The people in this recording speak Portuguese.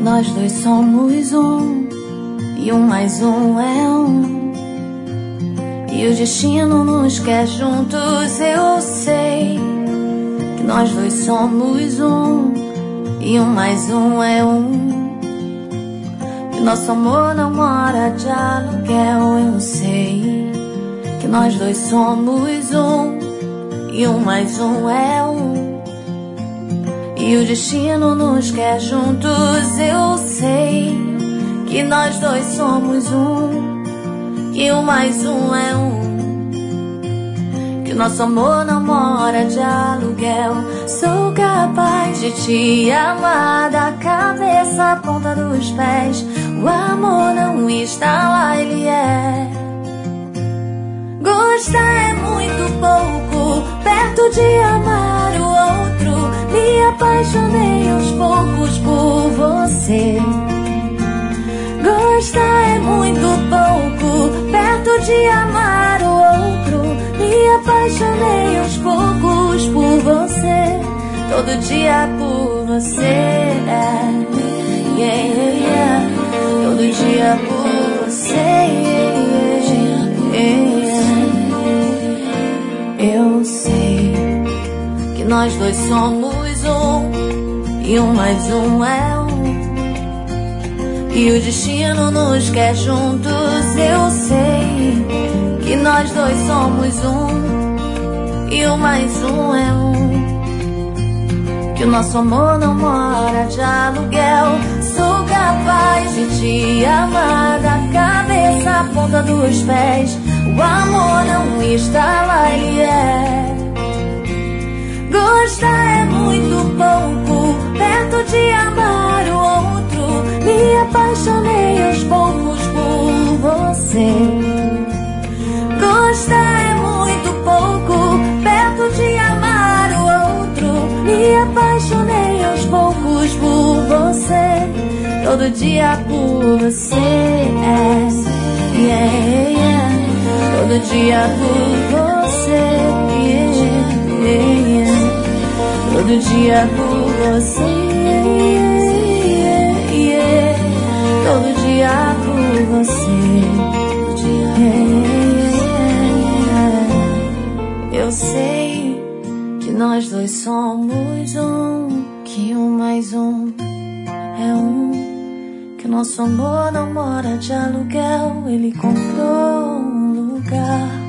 nós dois somos um, e um mais um é um. E o destino nos quer juntos, eu sei que nós dois somos um, e um mais um é um. Que nosso amor não mora de aluguel, eu sei que nós dois somos um, e um mais um é um. E o destino nos quer juntos, eu sei que nós dois somos um, e um mais um é um. Que nosso amor não mora de aluguel. Sou capaz de te amar da cabeça à ponta dos pés. O amor não está lá, ele é. Gostar é muito pouco, perto de amar o outro. Me apaixonei aos poucos por você. Gostar é muito pouco, perto de amar o outro. Me apaixonei aos poucos por você. Todo dia por você, yeah, yeah, yeah. Todo dia por você, yeah, yeah. Eu sei que nós dois somos um, e um mais um é um. E o destino nos quer juntos, eu sei que nós dois somos um, e um mais um é um. Que o nosso amor não mora de aluguel. Sou capaz de te amar da cabeça à ponta dos pés. O amor não está lá, ele é. Gostar é muito pouco, perto de amar o outro. Me apaixonei aos poucos por você. Gostar é muito pouco, perto de amar o outro. Me apaixonei aos poucos por você. Todo dia por você, yeah, yeah. Todo dia por você, yeah, yeah. Todo dia por você, yeah, yeah. Todo dia por você, yeah. Eu sei que nós dois somos um, que um mais um é um. Que nosso amor não mora de aluguel, ele comprou um lugar.